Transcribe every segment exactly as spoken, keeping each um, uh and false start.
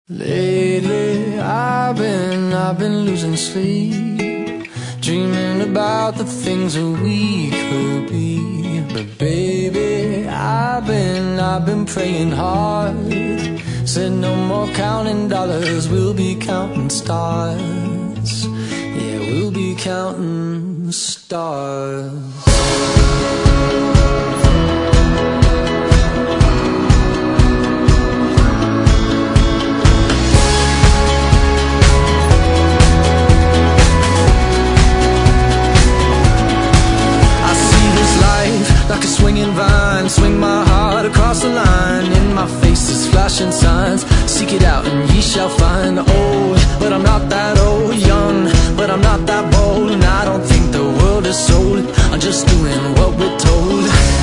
Lately, I've been, I've been losing sleep, dreaming about the things that we could be. But baby, I've been, I've been praying hard. Said no more counting dollars, we'll be counting stars. Yeah, we'll be counting stars. Like a swinging vine, swing my heart across the line. In my face is flashing signs, seek it out and ye shall find. Old, but I'm not that old. Young, but I'm not that bold. And I don't think the world is sold, I'm just doing what we're told.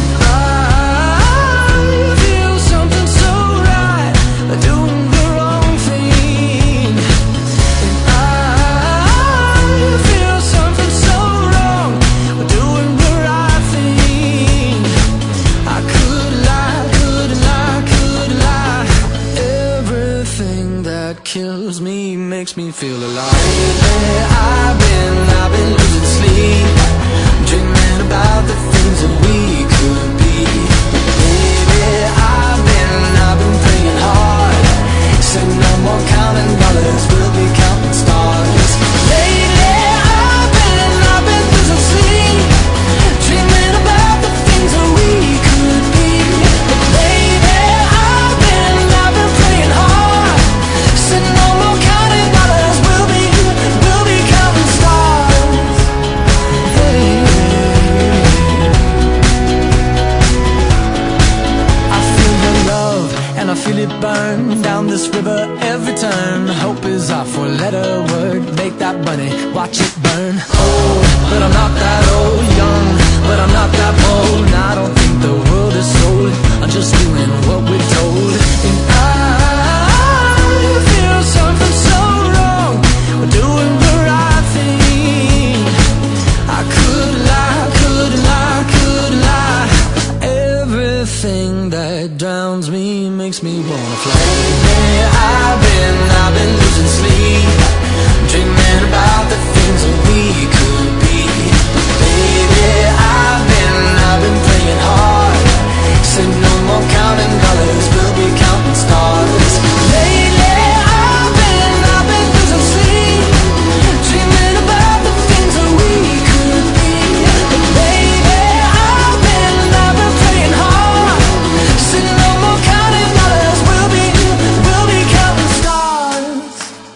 I feel something so right, doing the wrong thing. And I feel something so wrong, doing the right thing. I could lie, could lie, could lie. Everything that kills me makes me feel alive. Lately, I've been, I've been losing sleep, dreaming about the things that we could be. Baby, I've been, I've been praying hard. Said no more counting dollars, we'll be counting stars. Lately, I've been, I've been losing sleep, dreaming about the things that we could be. But baby, I've been, I've been praying hard. Said no more counting dollars, we'll be, we'll be counting stars. Hey. I feel the love and I feel it burn down this river every turn. Hope is our four-letter word, make that money, watch it burn. Old, but I'm not that old. Young, but I'm not that bold. And I don't think the world is sold, I'm just doing what we're told. And I feel something so wrong, we're doing the right thing. I could lie, could lie, could lie. Everything that drowns me makes me wanna fly. Lately, I've been, I've been losing sleep, dreaming about the things that we could be. Baby, I've been, I've been praying hard. Said no more counting dollars, we'll be counting stars. Lately, I've been, I've been losing sleep, dreaming about the things that we could be. But baby, I've been, I've been praying hard. Said no more counting dollars, we'll be, we'll be counting stars.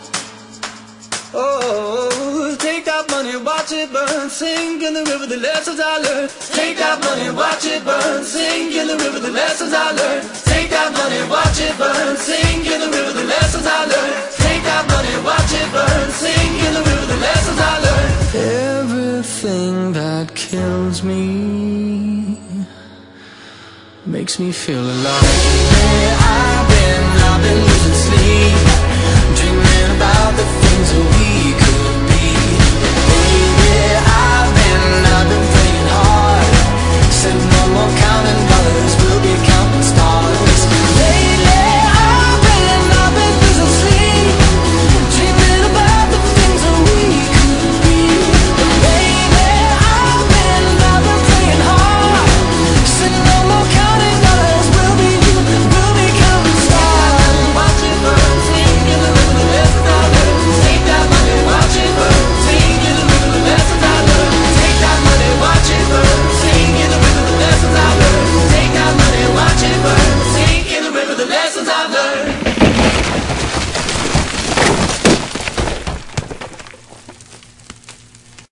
Oh, take that money, watch it burn, sink in the river, the lessons I learned. Take that money, watch it burn, sink in the river, the lessons I learned. Take that money, watch it burn, sink in the river, the lessons I learned. Take that money, watch it burn, sink in the river, the lessons I learned. Everything that kills me makes me feel alive. Hey, I've been, I've been losing sleep,